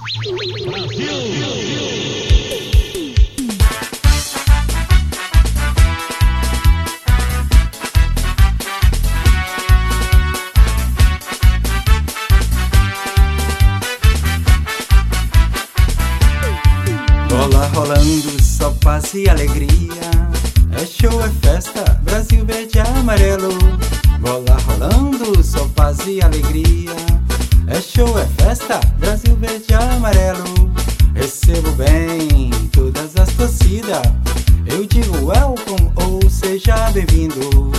Bola rolando, só paz e alegria. É show, é festa, Brasil verde e amarelo. Bola rolando, só paz e alegria. É show, é festa, Brasil verde e amarelo. Recebo bem todas as torcidas. Eu digo welcome ou seja bem-vindo.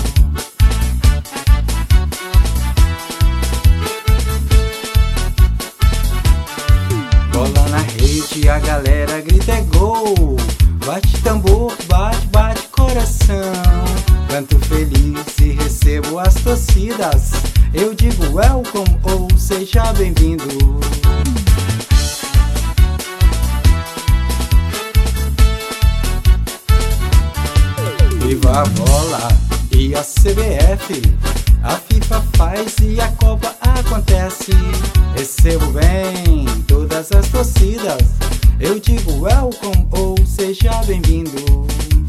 Bola na rede, a galera grita é gol. Bate tambor, bate, bate coração. Canto feliz e recebo as torcidas. Eu digo welcome ou seja bem-vindo. Viva a bola e a CBF. A FIFA faz e a Copa acontece. Recebo bem todas as torcidas. Eu digo welcome ou seja bem-vindo.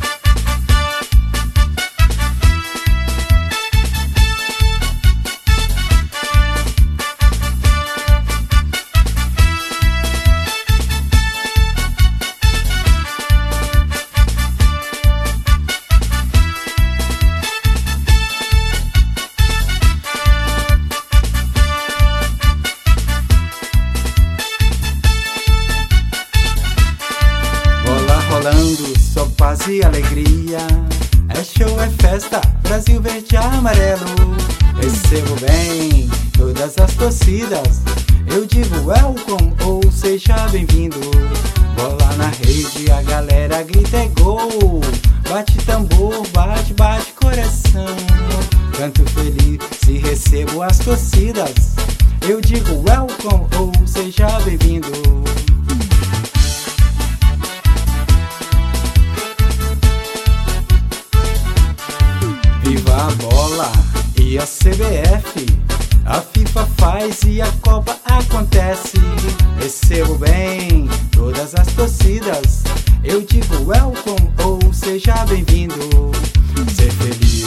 Rolando, só paz e alegria. É show, é festa, Brasil verde e amarelo. Recebo bem todas as torcidas. Eu digo welcome ou seja bem-vindo. Bola na rede, a galera grita é gol. Bate tambor, bate, bate coração. Canto feliz e recebo as torcidas. Eu digo welcome ou seja bem-vindo. Viva a bola e a CBF. A FIFA faz e a Copa acontece. Recebo bem todas as torcidas. Eu digo welcome ou seja bem-vindo. Ser feliz